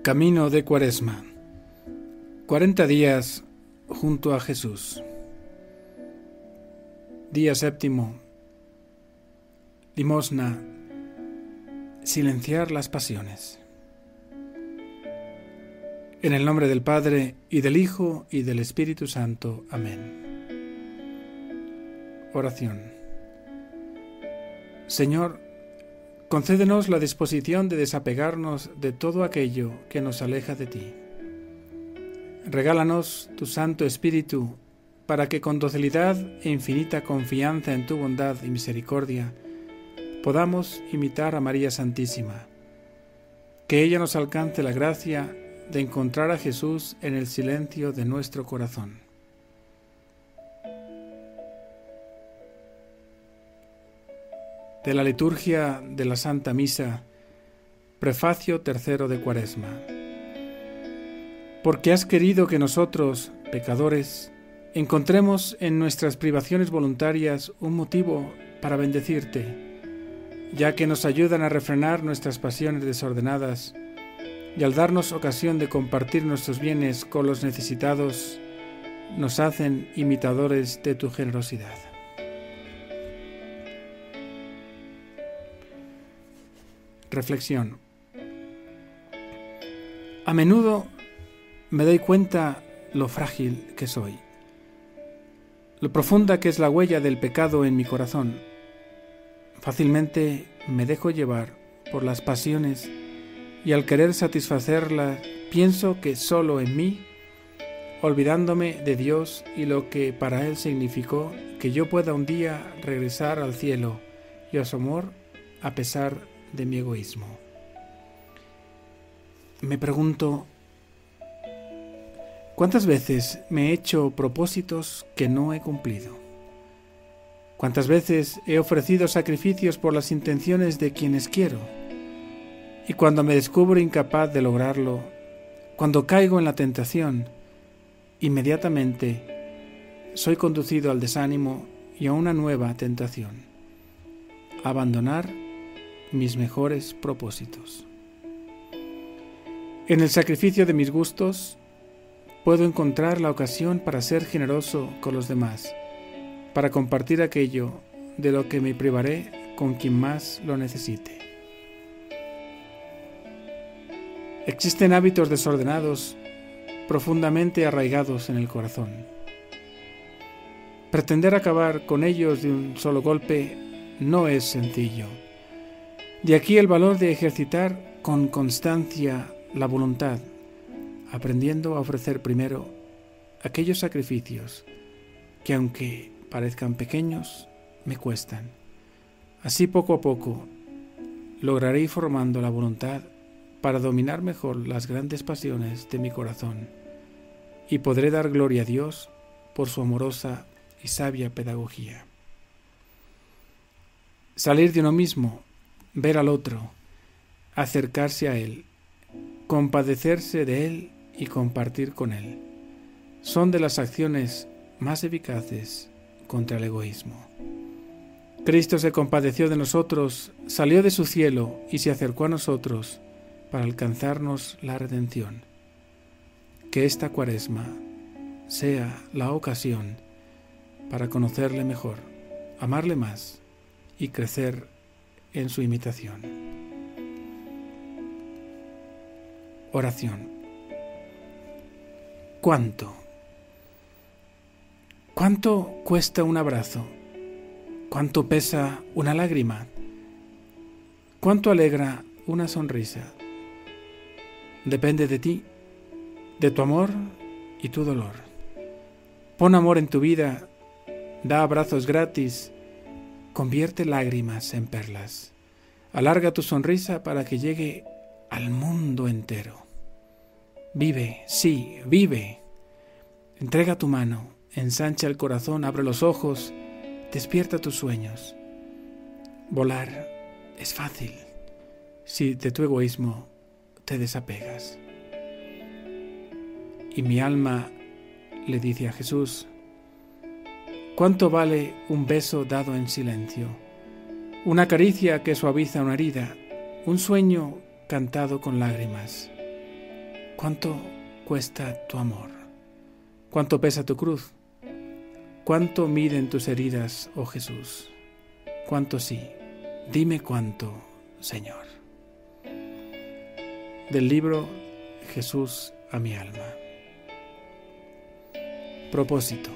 Camino de Cuaresma. 40 días junto a Jesús. Día séptimo. Limosna. Silenciar las pasiones. En el nombre del Padre, y del Hijo, y del Espíritu Santo. Amén. Oración. Señor, concédenos la disposición de desapegarnos de todo aquello que nos aleja de ti. Regálanos tu Santo Espíritu para que con docilidad e infinita confianza en tu bondad y misericordia podamos imitar a María Santísima. Que ella nos alcance la gracia de encontrar a Jesús en el silencio de nuestro corazón. De la liturgia de la Santa Misa, prefacio tercero de Cuaresma. Porque has querido que nosotros, pecadores, encontremos en nuestras privaciones voluntarias un motivo para bendecirte, ya que nos ayudan a refrenar nuestras pasiones desordenadas y al darnos ocasión de compartir nuestros bienes con los necesitados, nos hacen imitadores de tu generosidad. Reflexión. A menudo me doy cuenta lo frágil que soy, lo profunda que es la huella del pecado en mi corazón. Fácilmente me dejo llevar por las pasiones y al querer satisfacerlas pienso que solo en mí, olvidándome de Dios y lo que para Él significó que yo pueda un día regresar al cielo y a su amor a pesar de mi egoísmo. Me pregunto, ¿cuántas veces me he hecho propósitos que no he cumplido? ¿Cuántas veces he ofrecido sacrificios por las intenciones de quienes quiero? Y cuando me descubro incapaz de lograrlo, cuando caigo en la tentación, inmediatamente soy conducido al desánimo y a una nueva tentación: abandonar mis mejores propósitos. En el sacrificio de mis gustos puedo encontrar la ocasión para ser generoso con los demás, para compartir aquello de lo que me privaré con quien más lo necesite. Existen hábitos desordenados profundamente arraigados en el corazón. Pretender acabar con ellos de un solo golpe no es sencillo. De aquí el valor de ejercitar con constancia la voluntad, aprendiendo a ofrecer primero aquellos sacrificios que, aunque parezcan pequeños, me cuestan. Así poco a poco lograré ir formando la voluntad para dominar mejor las grandes pasiones de mi corazón y podré dar gloria a Dios por su amorosa y sabia pedagogía. Salir de uno mismo, ver al otro, acercarse a él, compadecerse de él y compartir con él, son de las acciones más eficaces contra el egoísmo. Cristo se compadeció de nosotros, salió de su cielo y se acercó a nosotros para alcanzarnos la redención. Que esta Cuaresma sea la ocasión para conocerle mejor, amarle más y crecer en su imitación. Oración. ¿Cuánto cuesta un abrazo? ¿Cuánto pesa una lágrima? ¿Cuánto alegra una sonrisa? Depende de ti, de tu amor y tu dolor. Pon amor en tu vida, da abrazos gratis, convierte lágrimas en perlas. Alarga tu sonrisa para que llegue al mundo entero. Vive, sí, vive. Entrega tu mano, ensancha el corazón, abre los ojos, despierta tus sueños. Volar es fácil si de tu egoísmo te desapegas. Y mi alma le dice a Jesús: ¿cuánto vale un beso dado en silencio? Una caricia que suaviza una herida, un sueño cantado con lágrimas. ¿Cuánto cuesta tu amor? ¿Cuánto pesa tu cruz? ¿Cuánto miden tus heridas, oh Jesús? ¿Cuánto sí? Dime cuánto, Señor. Del libro Jesús a mi alma. Propósito.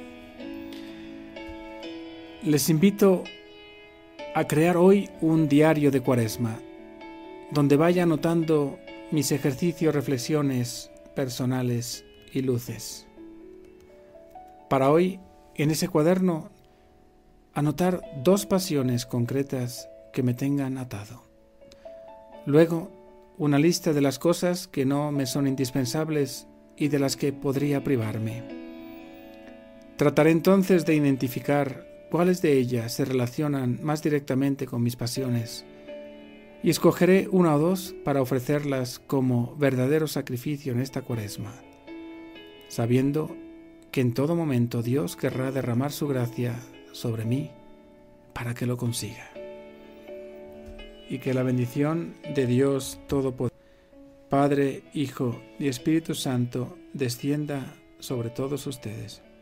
Les invito a crear hoy un diario de Cuaresma, donde vaya anotando mis ejercicios, reflexiones personales y luces. Para hoy, en ese cuaderno, anotar 2 pasiones concretas que me tengan atado. Luego, una lista de las cosas que no me son indispensables y de las que podría privarme. Trataré entonces de identificar cuáles de ellas se relacionan más directamente con mis pasiones y escogeré 1 o 2 para ofrecerlas como verdadero sacrificio en esta Cuaresma, sabiendo que en todo momento Dios querrá derramar su gracia sobre mí para que lo consiga. Y que la bendición de Dios Todopoderoso, Padre, Hijo y Espíritu Santo, descienda sobre todos ustedes.